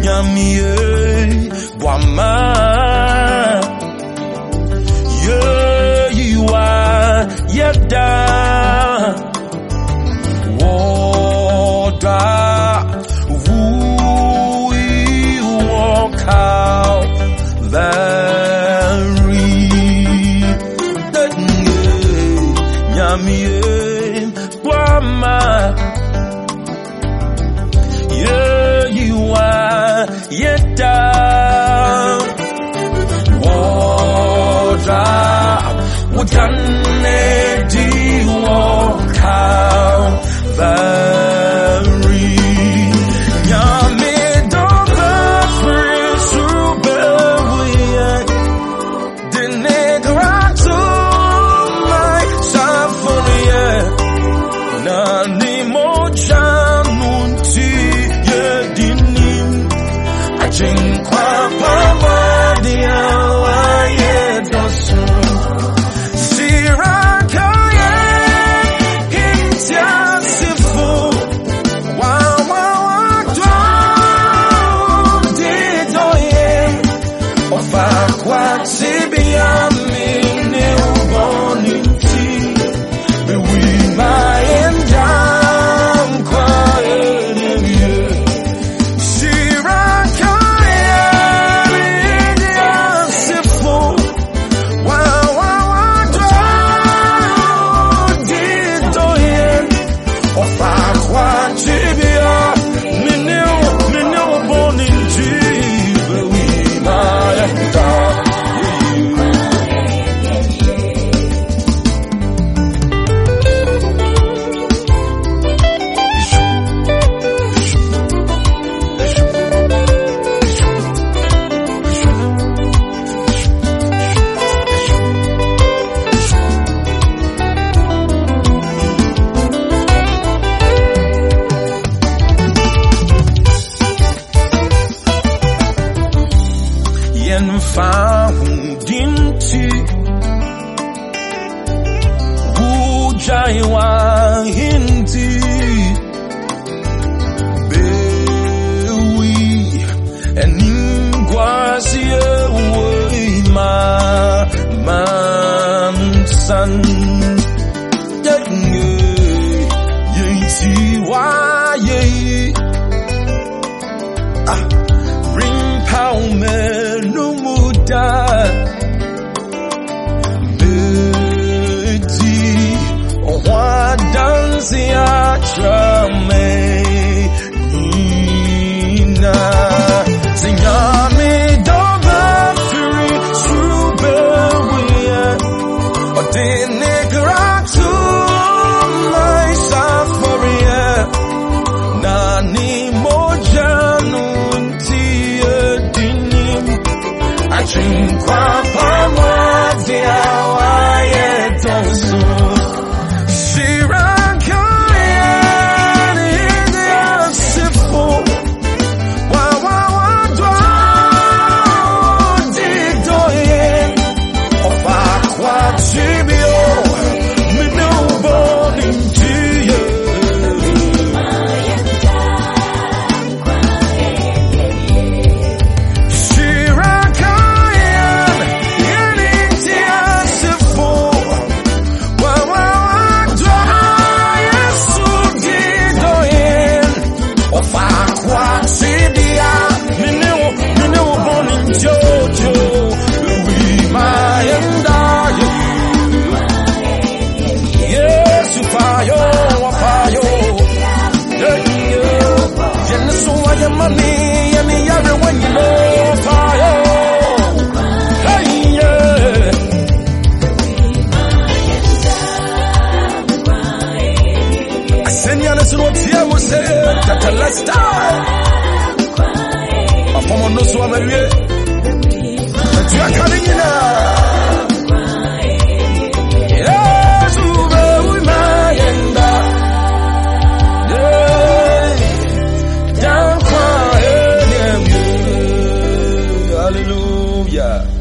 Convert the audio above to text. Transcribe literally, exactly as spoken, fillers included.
Nyamie Wama Yeah, you are Yeda Water Who walk out very Nyamie Wama Yeah, you are Yeda Water Wudane di walk out very Nyame dova free subewe the negra to my saforia na ni moja munti yedinim ajinkwa pama dia wa yedosu found into Ujaiwa hindi Bewi Eningwasi ewe ma mansan Yenye Yenti wa ye Ah Ring pow me Beti Owa dansi atrame Nina Sinyami dova free Subewe Odine gratu My saforia Nani moja nunti edinim Achinkwa pama dia wa yedosu Shirakaya India sifu Wa wa wa dwa Didoye Ofa kwa chibio Minubo nintiye money and the other when you know fire. Hey, yeah. I send you on this road here, we say, that the last time. I form on no swam away. But you are coming in now. Yes, we my end up. Hallelujah.